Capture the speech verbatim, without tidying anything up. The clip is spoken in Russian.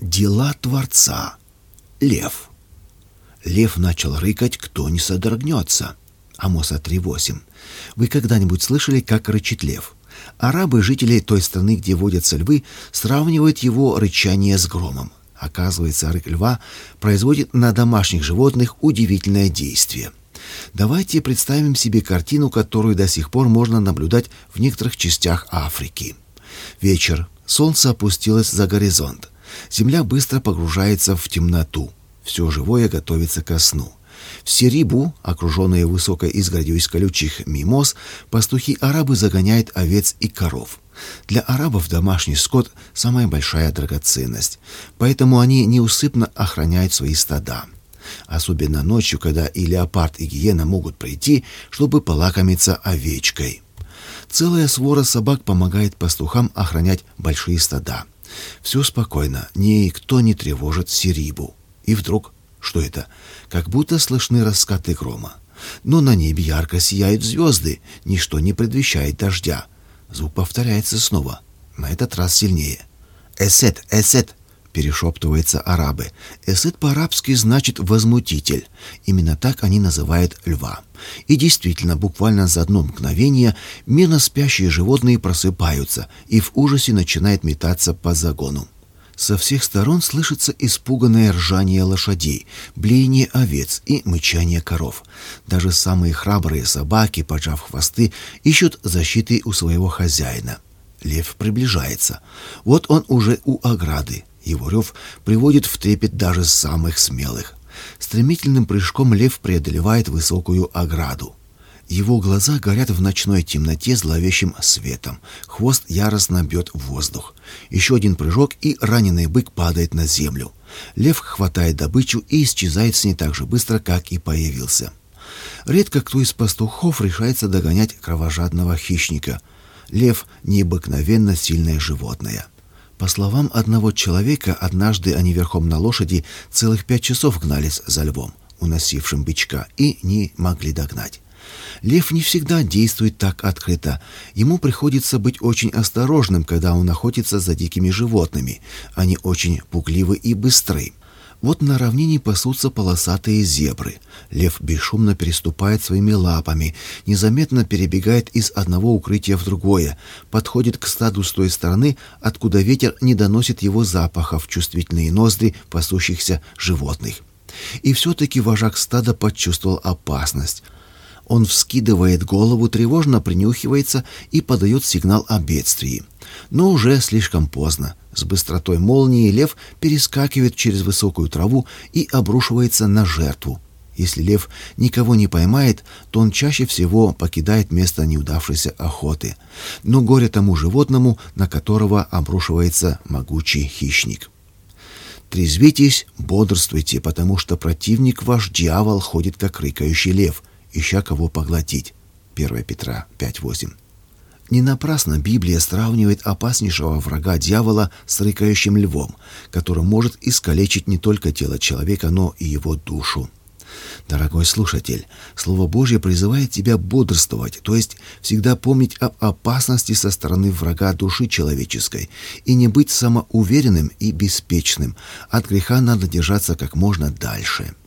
Дела Творца. Лев. Лев начал рыкать, кто не содрогнется. Амоса три восемь. Вы когда-нибудь слышали, как рычит лев? Арабы, жители той страны, где водятся львы, сравнивают его рычание с громом. Оказывается, рык льва производит на домашних животных удивительное действие. Давайте представим себе картину, которую до сих пор можно наблюдать в некоторых частях Африки. Вечер. Солнце опустилось за горизонт. Земля быстро погружается в темноту. Все живое готовится ко сну. В Серибу, окруженные высокой изгородью из колючих мимоз, пастухи-арабы загоняют овец и коров. Для арабов домашний скот – самая большая драгоценность, поэтому они неусыпно охраняют свои стада. Особенно ночью, когда и леопард, и гиена могут прийти, чтобы полакомиться овечкой. Целая свора собак помогает пастухам охранять большие стада. Все спокойно, никто не тревожит Серибу. И вдруг, что это? Как будто слышны раскаты грома. Но на небе ярко сияют звезды, ничто не предвещает дождя. Звук повторяется снова, на этот раз сильнее. «Эсет, эсет!» — перешептываются арабы. «Эсет» по-арабски значит «возмутитель». Именно так они называют льва. И действительно, буквально за одно мгновение мирно спящие животные просыпаются и в ужасе начинают метаться по загону. Со всех сторон слышится испуганное ржание лошадей, блеяние овец и мычание коров. Даже самые храбрые собаки, поджав хвосты, ищут защиты у своего хозяина. Лев приближается. Вот он уже у ограды. Его рев приводит в трепет даже самых смелых. Стремительным прыжком лев преодолевает высокую ограду. Его глаза горят в ночной темноте зловещим светом. Хвост яростно бьет в воздух. Еще один прыжок, и раненый бык падает на землю. Лев хватает добычу и исчезает с ней так же быстро, как и появился. Редко кто из пастухов решается догонять кровожадного хищника. Лев – необыкновенно сильное животное. По словам одного человека, однажды они верхом на лошади целых пять часов гнались за львом, уносившим бычка, и не могли догнать. Лев не всегда действует так открыто. Ему приходится быть очень осторожным, когда он охотится за дикими животными. Они очень пугливы и быстры. Вот на равнине пасутся полосатые зебры. Лев бесшумно переступает своими лапами, незаметно перебегает из одного укрытия в другое, подходит к стаду с той стороны, откуда ветер не доносит его запаха в чувствительные ноздри пасущихся животных. И все-таки вожак стада почувствовал опасность. Он вскидывает голову, тревожно принюхивается и подает сигнал о бедствии. Но уже слишком поздно. С быстротой молнии лев перескакивает через высокую траву и обрушивается на жертву. Если лев никого не поймает, то он чаще всего покидает место неудавшейся охоты. Но горе тому животному, на которого обрушивается могучий хищник. Трезвитесь, бодрствуйте, потому что противник ваш дьявол ходит, как рыкающий лев, ища кого поглотить. первое Петра пять восемь. Не напрасно Библия сравнивает опаснейшего врага дьявола с рыкающим львом, который может искалечить не только тело человека, но и его душу. Дорогой слушатель, Слово Божье призывает тебя бодрствовать, то есть всегда помнить об опасности со стороны врага души человеческой и не быть самоуверенным и беспечным. От греха надо держаться как можно дальше.